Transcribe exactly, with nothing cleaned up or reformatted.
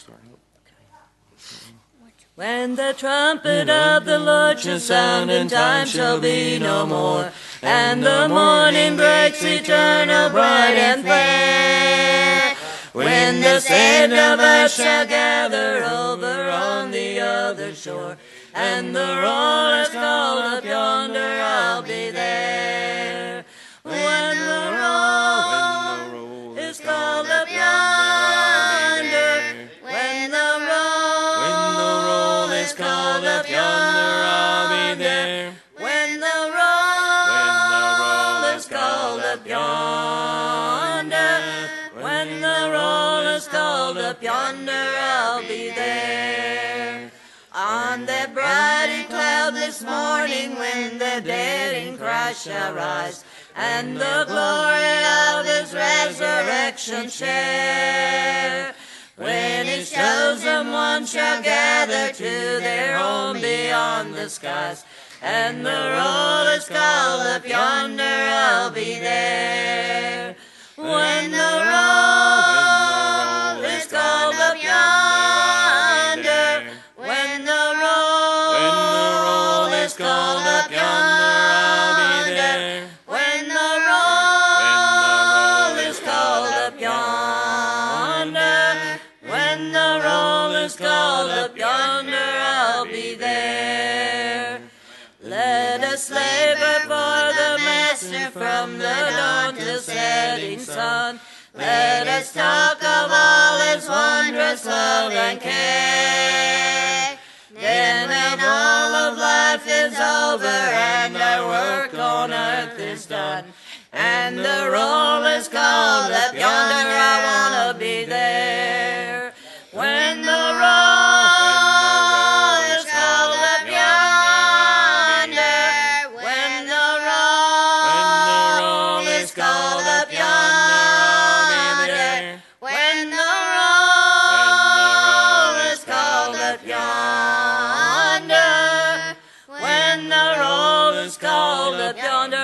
When the trumpet of the Lord shall sound, and time shall be no more, and the morning breaks eternal, bright and fair. When the saints of earth shall gather over on the other shore, and the roll is called up yonder, I'll be there. When the roll is called up yonder, when the roll is called up yonder, I'll be there. When the roll is called up yonder, when the roll is called up yonder, I'll be there. On that bright and cloudless morning, when the dead in Christ shall rise, and the glory of his resurrection share, when his chosen ones shall gather to their home beyond the skies, and the roll is called up yonder, I'll be there. When the roll is called up yonder, when the roll is called up yonder, I'll be there. When the roll is called up yonder, when the roll is called up yonder, I'll be there. Let us labor for the Master from the dawn till setting sun. Let us talk of all his wondrous love and care. Then when all of life is over and our work on earth is done, and the roll is called up yonder, I wanna be there. When the roll is called up yonder, when the roll is called up yonder, when the roll is called up yonder, when the roll is called up yonder,